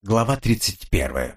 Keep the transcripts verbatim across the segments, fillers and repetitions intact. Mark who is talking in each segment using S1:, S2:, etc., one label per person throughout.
S1: Глава тридцать первая.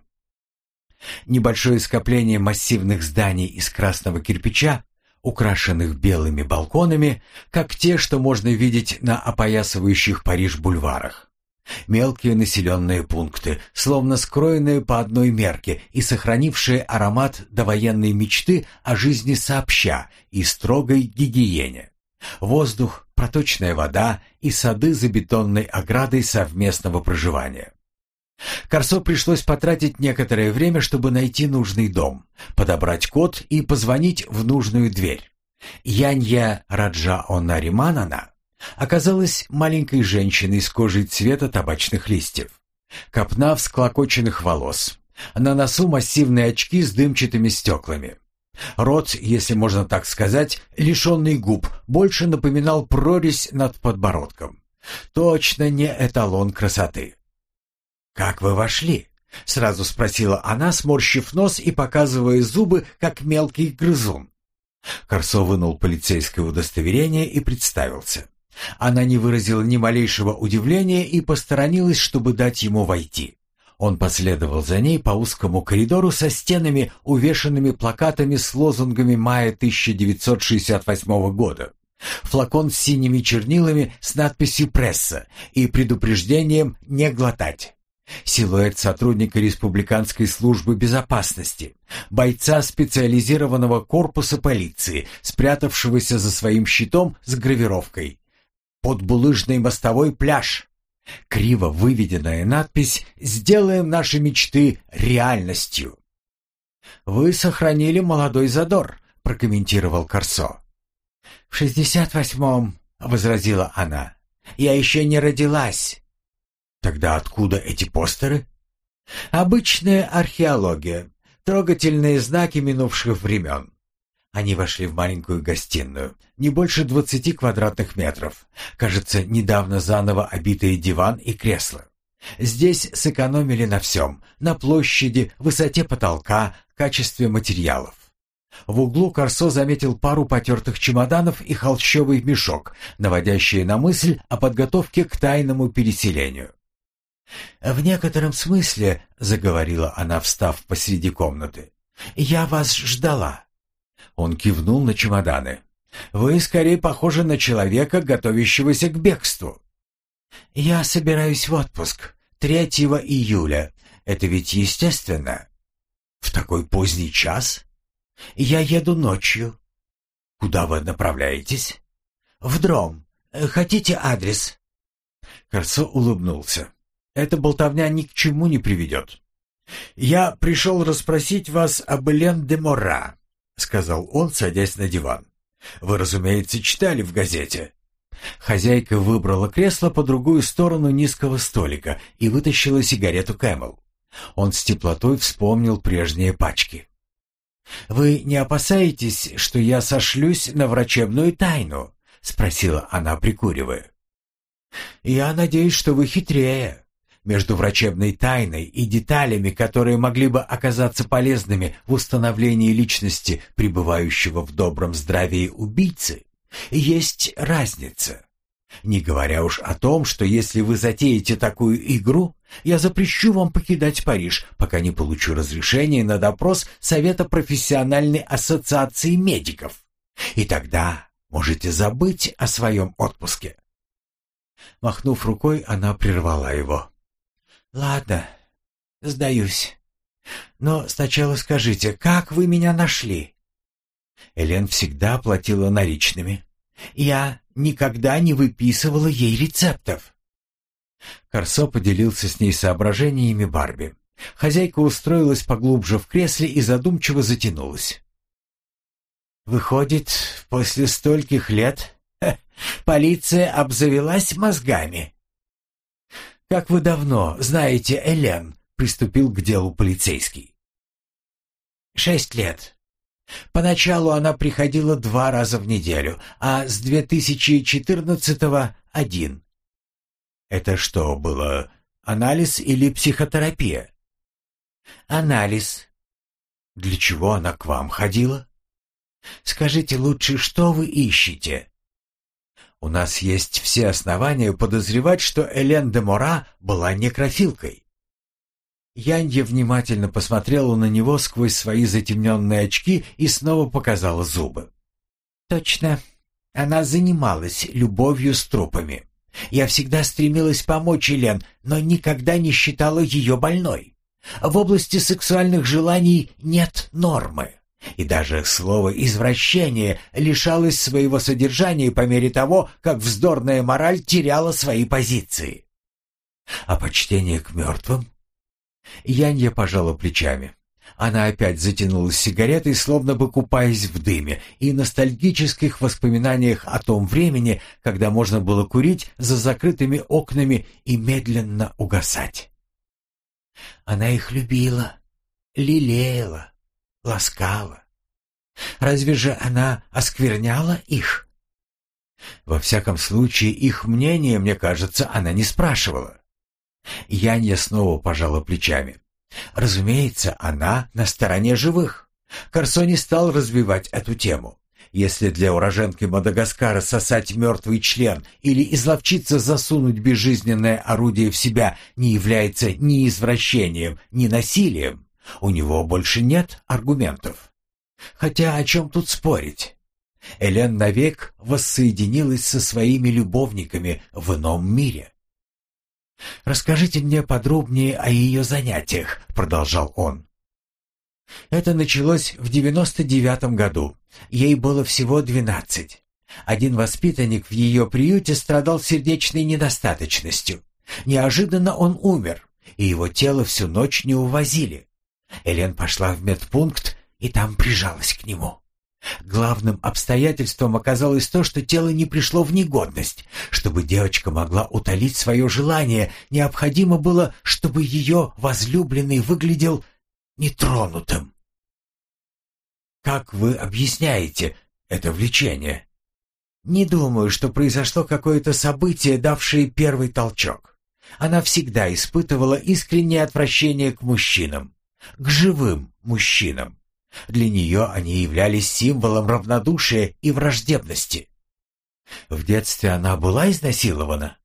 S1: Небольшое скопление массивных зданий из красного кирпича, украшенных белыми балконами, как те, что можно видеть на опоясывающих Париж бульварах. Мелкие населенные пункты, словно скроенные по одной мерке и сохранившие аромат довоенной мечты о жизни сообща и строгой гигиене. Воздух, проточная вода и сады за бетонной оградой совместного проживания. Корсо пришлось потратить некоторое время, чтобы найти нужный дом, подобрать код и позвонить в нужную дверь. Янья Раджа Онариманана оказалась маленькой женщиной с кожей цвета табачных листьев. Копна всклокоченных волос. На носу массивные очки с дымчатыми стеклами. Рот, если можно так сказать, лишенный губ, больше напоминал прорезь над подбородком. Точно не эталон красоты. «Как вы вошли?» — сразу спросила она, сморщив нос и показывая зубы, как мелкий грызун. Корсо вынул полицейское удостоверение и представился. Она не выразила ни малейшего удивления и посторонилась, чтобы дать ему войти. Он последовал за ней по узкому коридору со стенами, увешанными плакатами с лозунгами мая тысяча девятьсот шестьдесят восьмого года. Флакон с синими чернилами с надписью «Пресса» и предупреждением «Не глотать». Силуэт сотрудника Республиканской службы безопасности, бойца специализированного корпуса полиции, спрятавшегося за своим щитом с гравировкой «Под булыжной мостовой пляж». Криво выведенная надпись «Сделаем наши мечты реальностью». «Вы сохранили молодой задор», — прокомментировал Корсо. «В шестьдесят восьмом», — возразила она, — «я еще не родилась». «Тогда откуда эти постеры?» «Обычная археология, трогательные знаки минувших времен». Они вошли в маленькую гостиную, не больше двадцати квадратных метров. Кажется, недавно заново обитые диван и кресла. Здесь сэкономили на всем: на площади, высоте потолка, качестве материалов. В углу Корсо заметил пару потертых чемоданов и холщовый мешок, наводящие на мысль о подготовке к тайному переселению. «В некотором смысле, — заговорила она, встав посреди комнаты, — я вас ждала». Он кивнул на чемоданы. «Вы скорее похожи на человека, готовящегося к бегству». «Я собираюсь в отпуск. Третьего июля. Это ведь естественно». «В такой поздний час?» «Я еду ночью». «Куда вы направляетесь?» «В Дром. Хотите адрес?» Корсо улыбнулся. «Эта болтовня ни к чему не приведет». «Я пришел расспросить вас об Элен де Мора», — сказал он, садясь на диван. «Вы, разумеется, читали в газете». Хозяйка выбрала кресло по другую сторону низкого столика и вытащила сигарету Кэмел. Он с теплотой вспомнил прежние пачки. «Вы не опасаетесь, что я сошлюсь на врачебную тайну?» — спросила она, прикуривая. «Я надеюсь, что вы хитрее. Между врачебной тайной и деталями, которые могли бы оказаться полезными в установлении личности пребывающего в добром здравии убийцы, есть разница. Не говоря уж о том, что если вы затеете такую игру, я запрещу вам покидать Париж, пока не получу разрешения на допрос Совета профессиональной ассоциации медиков. И тогда можете забыть о своем отпуске». Махнув рукой, она прервала его. «Ладно, сдаюсь. Но сначала скажите, как вы меня нашли?» Элен всегда платила наличными. «Я никогда не выписывала ей рецептов». Корсо поделился с ней соображениями Барби. Хозяйка устроилась поглубже в кресле и задумчиво затянулась. «Выходит, после стольких лет ха, полиция обзавелась мозгами». «Как вы давно знаете Элен?» — приступил к делу полицейский. «Шесть лет. Поначалу она приходила два раза в неделю, а с две тысячи четырнадцатого — один». «Это что было, анализ или психотерапия?» «Анализ». «Для чего она к вам ходила?» «Скажите лучше, что вы ищете?» У нас есть все основания подозревать, что Элен де Мора была некрофилкой. Янья внимательно посмотрела на него сквозь свои затемненные очки и снова показала зубы. «Точно. Она занималась любовью с трупами. Я всегда стремилась помочь Элен, но никогда не считала ее больной. В области сексуальных желаний нет нормы. И даже слово «извращение» лишалось своего содержания по мере того, как вздорная мораль теряла свои позиции». «А почтение к мертвым?» Янья пожала плечами. Она опять затянулась сигаретой, словно бы купаясь в дыме и ностальгических воспоминаниях о том времени, когда можно было курить за закрытыми окнами и медленно угасать. Она их любила, лелеяла, ласкала. Разве же она оскверняла их? Во всяком случае, их мнение, мне кажется, она не спрашивала. Янья снова пожала плечами. Разумеется, она на стороне живых. Корсо не стал развивать эту тему. Если для уроженки Мадагаскара сосать мертвый член или изловчиться засунуть безжизненное орудие в себя не является ни извращением, ни насилием, у него больше нет аргументов. Хотя о чем тут спорить? Элен навек воссоединилась со своими любовниками в ином мире. «Расскажите мне подробнее о ее занятиях», — продолжал он. Это началось в девяносто девятом году. Ей было всего двенадцать. Один воспитанник в ее приюте страдал сердечной недостаточностью. Неожиданно он умер, и его тело всю ночь не увозили. Элен пошла в медпункт и там прижалась к нему. Главным обстоятельством оказалось то, что тело не пришло в негодность. Чтобы девочка могла утолить свое желание, необходимо было, чтобы ее возлюбленный выглядел нетронутым. Как вы объясняете это влечение? Не думаю, что произошло какое-то событие, давшее первый толчок. Она всегда испытывала искреннее отвращение к мужчинам, к живым мужчинам. Для нее они являлись символом равнодушия и враждебности. В детстве она была изнасилована?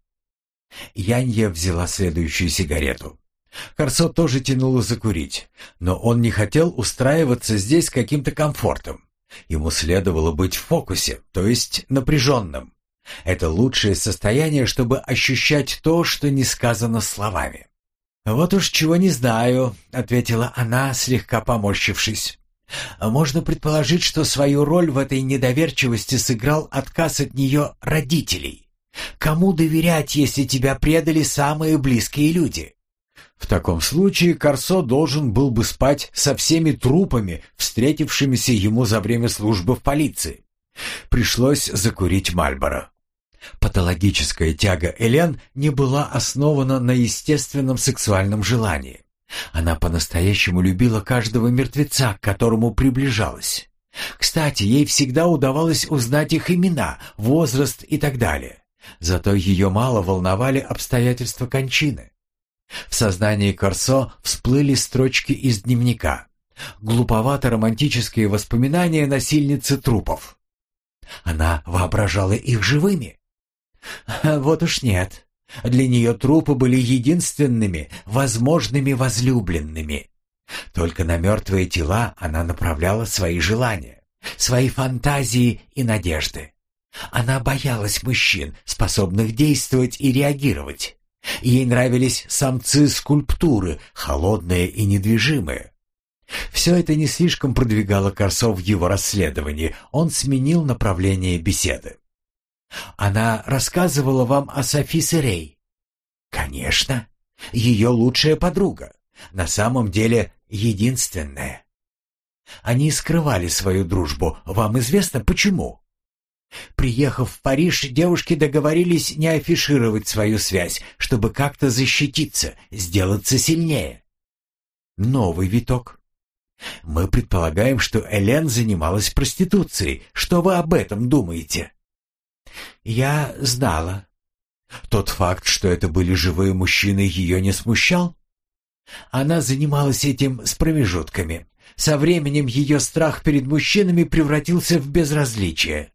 S1: Янья взяла следующую сигарету. Корсо тоже тянуло закурить, но он не хотел устраиваться здесь с каким-то комфортом. Ему следовало быть в фокусе, то есть напряженным. Это лучшее состояние, чтобы ощущать то, что не сказано словами. «Вот уж чего не знаю», — ответила она, слегка поморщившись. «Можно предположить, что свою роль в этой недоверчивости сыграл отказ от нее родителей. Кому доверять, если тебя предали самые близкие люди?» В таком случае Корсо должен был бы спать со всеми трупами, встретившимися ему за время службы в полиции. Пришлось закурить Мальборо. Патологическая тяга Элен не была основана на естественном сексуальном желании. Она по-настоящему любила каждого мертвеца, к которому приближалась. Кстати, ей всегда удавалось узнать их имена, возраст и так далее. Зато ее мало волновали обстоятельства кончины. В сознании Корсо всплыли строчки из дневника. Глуповато-романтические воспоминания насильницы трупов. Она воображала их живыми? Вот уж нет. Для нее трупы были единственными возможными возлюбленными. Только на мертвые тела она направляла свои желания, свои фантазии и надежды. Она боялась мужчин, способных действовать и реагировать. Ей нравились самцы-скульптуры, холодные и недвижимые. Все это не слишком продвигало Корсо в его расследовании. Он сменил направление беседы. «Она рассказывала вам о Софи Сирей?» «Конечно. Ее лучшая подруга. На самом деле, единственная. Они скрывали свою дружбу. Вам известно, почему?» Приехав в Париж, девушки договорились не афишировать свою связь, чтобы как-то защититься, сделаться сильнее. Новый виток. Мы предполагаем, что Элен занималась проституцией. Что вы об этом думаете? Я знала. Тот факт, что это были живые мужчины, ее не смущал? Она занималась этим с промежутками. Со временем ее страх перед мужчинами превратился в безразличие.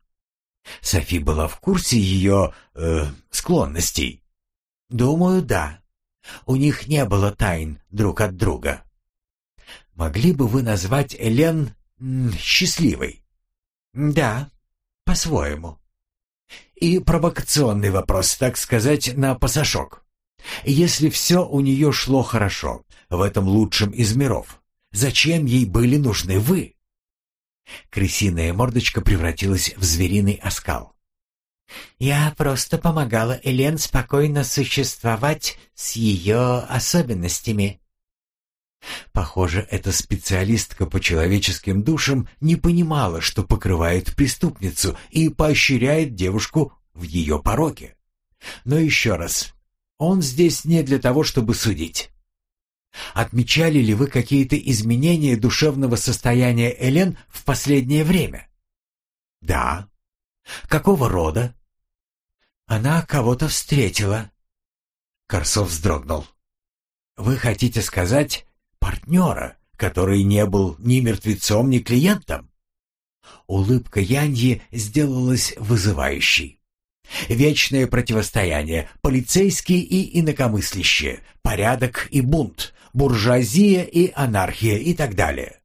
S1: Софи была в курсе ее э, склонностей? Думаю, да. У них не было тайн друг от друга. Могли бы вы назвать Элен м, счастливой? Да, по-своему. И провокационный вопрос, так сказать, на пасашок. Если все у нее шло хорошо, в этом лучшем из миров, зачем ей были нужны вы? Крысиная мордочка превратилась в звериный оскал. Я просто помогала Элен спокойно существовать с ее особенностями. Похоже, эта специалистка по человеческим душам не понимала, что покрывает преступницу и поощряет девушку в ее пороке. Но еще раз, он здесь не для того, чтобы судить. Отмечали ли вы какие-то изменения душевного состояния Элен в последнее время? Да. Какого рода? Она кого-то встретила. Корсо вздрогнул. Вы хотите сказать партнера, который не был ни мертвецом, ни клиентом? Улыбка Яньи сделалась вызывающей. Вечное противостояние, полицейские и инакомыслящие, порядок и бунт, буржуазия и анархия и так далее.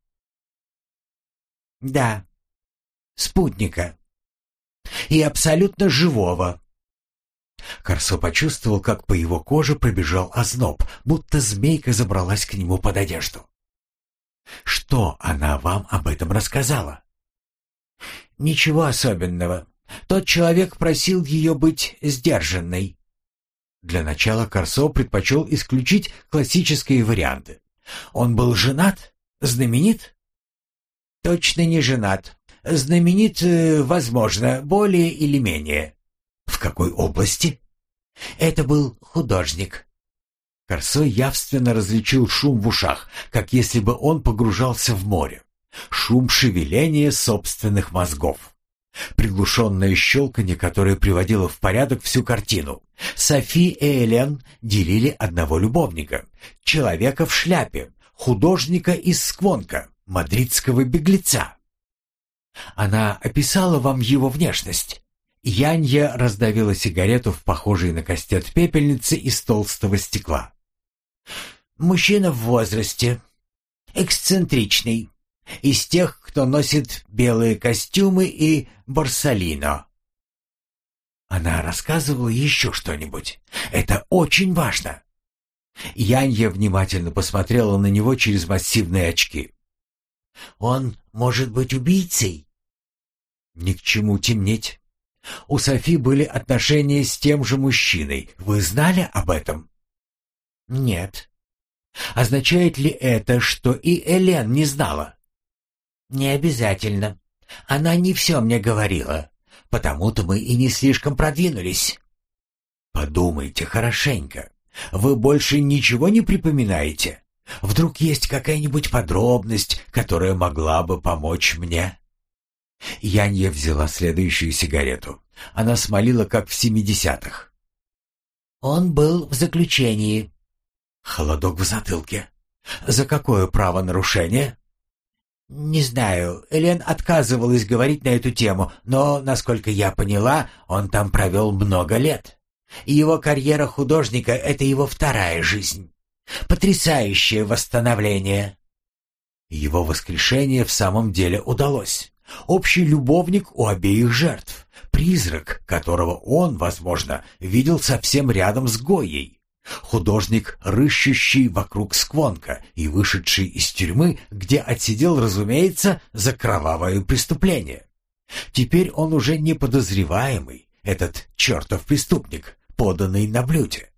S1: Да, спутника. И абсолютно живого. Корсо почувствовал, как по его коже пробежал озноб, будто змейка забралась к нему под одежду. Что она вам об этом рассказала? Ничего особенного. Тот человек просил ее быть сдержанной. Для начала Корсо предпочел исключить классические варианты. Он был женат? Знаменит? Точно не женат. Знаменит, возможно, более или менее. В какой области? Это был художник. Корсо явственно различил шум в ушах, как если бы он погружался в море. Шум шевеления собственных мозгов. Приглушенное щелканье, которое приводило в порядок всю картину. Софи и Элен делили одного любовника. Человека в шляпе, художника из Сквонка, мадридского беглеца. Она описала вам его внешность. Янья раздавила сигарету в похожей на кастет пепельнице из толстого стекла. Мужчина в возрасте, эксцентричный, из тех, кто носит белые костюмы и борсалино. Она рассказывала еще что-нибудь. Это очень важно. Янья внимательно посмотрела на него через массивные очки. Он может быть убийцей? Ни к чему темнеть. У Софи были отношения с тем же мужчиной. Вы знали об этом? Нет. Означает ли это, что и Элен не знала? Не обязательно. Она не все мне говорила. Потому-то мы и не слишком продвинулись. Подумайте хорошенько. Вы больше ничего не припоминаете? Вдруг есть какая-нибудь подробность, которая могла бы помочь мне? Янья взяла следующую сигарету. Она смолила, как в семидесятых. Он был в заключении. Холодок в затылке. За какое правонарушение? Не знаю. Элен отказывалась говорить на эту тему, но, насколько я поняла, он там провел много лет. Его карьера художника — это его вторая жизнь. Потрясающее восстановление. Его воскрешение в самом деле удалось. Общий любовник у обеих жертв. Призрак, которого он, возможно, видел совсем рядом с Гойей. Художник, рыщущий вокруг Сквонка и вышедший из тюрьмы, где отсидел, разумеется, за кровавое преступление. Теперь он уже не подозреваемый, этот чертов преступник, поданный на блюде.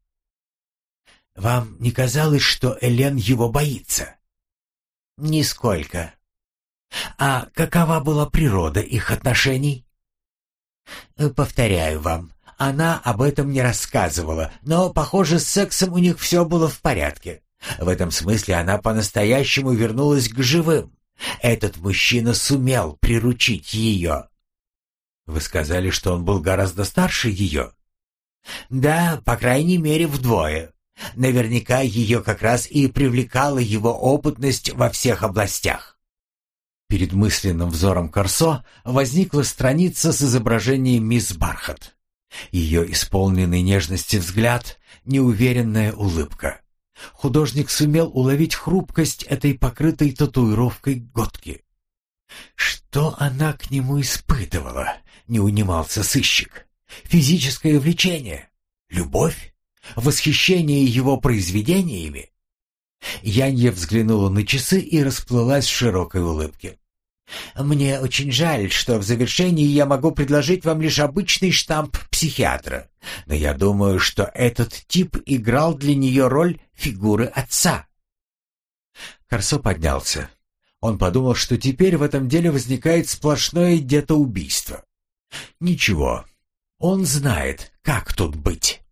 S1: Вам не казалось, что Элен его боится? Нисколько. А какова была природа их отношений? Повторяю вам, она об этом не рассказывала, но, похоже, с сексом у них все было в порядке. В этом смысле она по-настоящему вернулась к живым. Этот мужчина сумел приручить ее. Вы сказали, что он был гораздо старше ее? Да, по крайней мере, вдвое. Наверняка ее как раз и привлекала его опытность во всех областях. Перед мысленным взором Корсо возникла страница с изображением мисс Бархат. Ее исполненный нежности взгляд, неуверенная улыбка. Художник сумел уловить хрупкость этой покрытой татуировкой готки. Что она к нему испытывала? Не унимался сыщик. Физическое влечение? Любовь? Восхищение его произведениями? Янья взглянула на часы и расплылась в широкой улыбке. «Мне очень жаль, что в завершении я могу предложить вам лишь обычный штамп психиатра, но я думаю, что этот тип играл для нее роль фигуры отца». Корсо поднялся. Он подумал, что теперь в этом деле возникает сплошное детоубийство. Ничего, он знает, как тут быть.